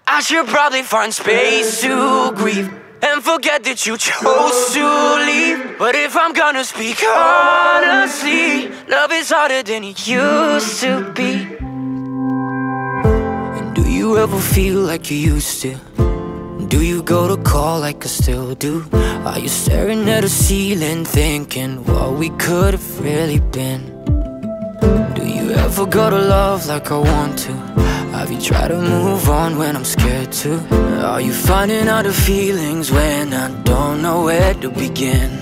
I should probably find space to grieve and forget that you chose to leave. But if I'm gonna speak honestly, love is harder than it used to be. And do you ever feel like you used to? Do you go to call like I still do? Are you staring at the ceiling thinking what we could have really been? Do you ever go to love like I want to? Have you tried to move on when I'm scared to? Are you finding out the feelings when I don't know where to begin?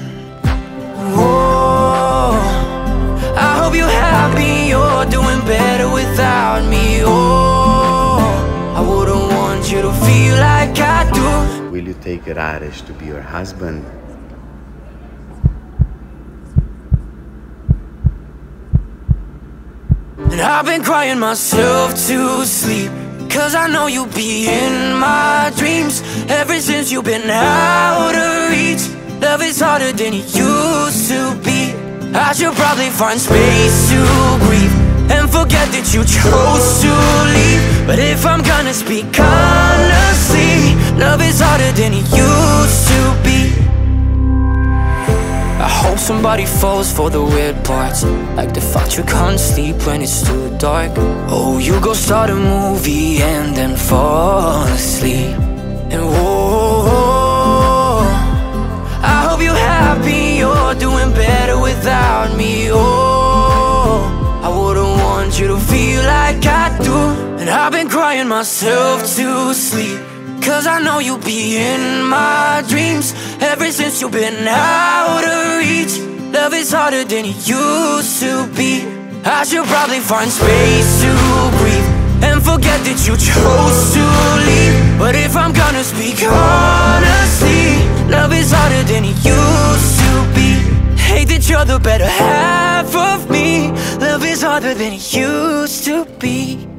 Oh, I hope you're happy, you're doing better without me. Oh, I wouldn't want you to feel like I do. Will you take Rares to be your husband? And I've been crying myself to sleep, 'cause I know you'll be in my dreams. Ever since you've been out of reach, love is harder than it used to be. I should probably find space to grieve and forget that you chose to leave. But if I'm gonna speak honestly, love is harder than it used to be. I hope somebody falls for the weird parts, like the fact you can't sleep when it's too dark. Oh, you go start a movie and then fall asleep. And whoa, I hope you're happy, you're doing better without me. Oh, I wouldn't want you to feel like I do. And I've been crying myself to sleep, 'cause I know you'll be in my dreams. Ever since you've been out of reach, love is harder than it used to be. I should probably find space to breathe and forget that you chose to leave. But if I'm gonna speak honestly, love is harder than it used to be. Hate that you're the better half of me. Love is harder than it used to be.